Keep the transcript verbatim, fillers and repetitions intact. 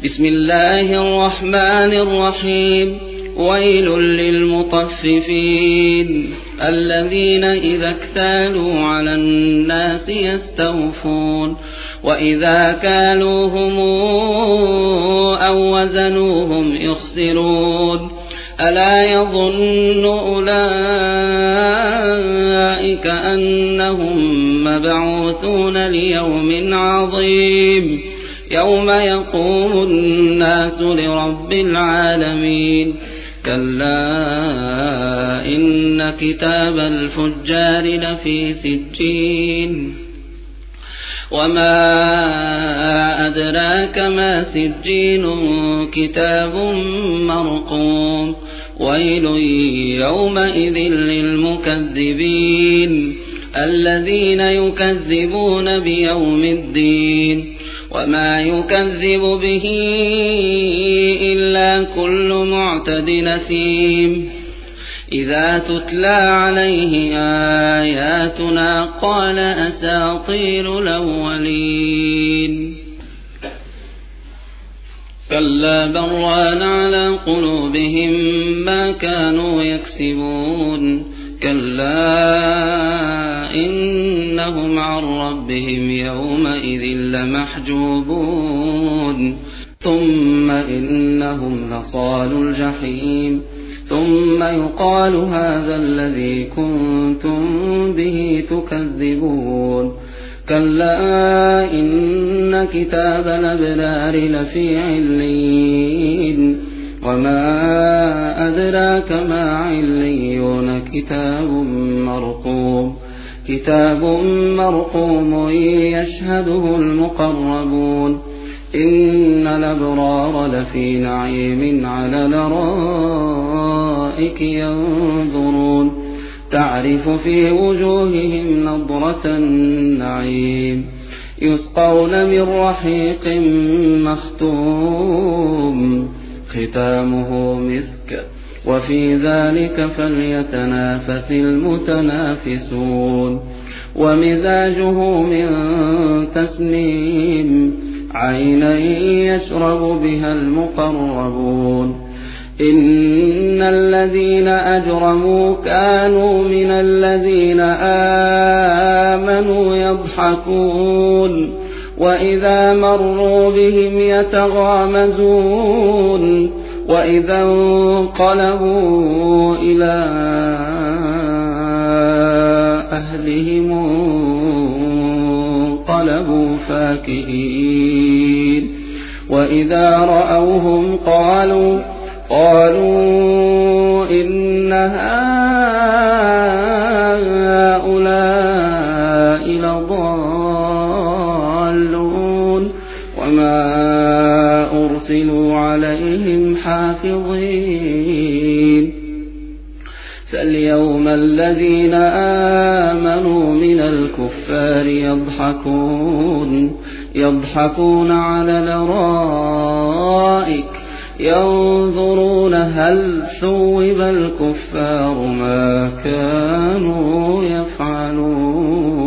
بسم الله الرحمن الرحيم ويل للمطففين الذين إذا اكتالوا على الناس يستوفون وإذا كالوهم أو وزنوهم يخسرون ألا يظن أولئك أنهم مبعوثون ليوم عظيم يوم يقوم الناس لرب العالمين كلا إن كتاب الفجار لفي سجين وما أدراك ما سجين كتاب مرقوم ويل يومئذ للمكذبين الذين يكذبون بيوم الدين وما يكذب به إلا كل معتد نثيم إذا تتلى عليه آياتنا قال أساطير الأولين كلا بران على قلوبهم ما كانوا يكسبون كلا إنهم عن ربهم يومئذ لمحجوبون ثم إنهم لصال الجحيم ثم يقال هذا الذي كنتم به تكذبون كلا إن كتاب الأبرار لفي عليين وما أدراك ما عليون كتاب مرقوم كتاب مرقوم يشهده المقربون إن الأبرار لفي نعيم على الأرائك ينظرون تعرف في وجوههم نضرة النعيم يسقون من رحيق مختوم ختامه مسك وفي ذلك فليتنافس المتنافسون ومزاجه من تسنيم عينا يشرب بها المقربون إن الذين أجرموا كانوا من الذين آمنوا يضحكون وإذا مروا بهم يتغامزون وإذا انقلبوا إلى أهلهم انقلبوا فاكهين وإذا رأوهم قالوا قالوا إن هؤلاء لضالون وما أرسلوا عليهم حافظين فاليوم الذين آمنوا من الكفار يضحكون يضحكون على الأرائك ينظرون هل ثوب الكفار ما كانوا يفعلون.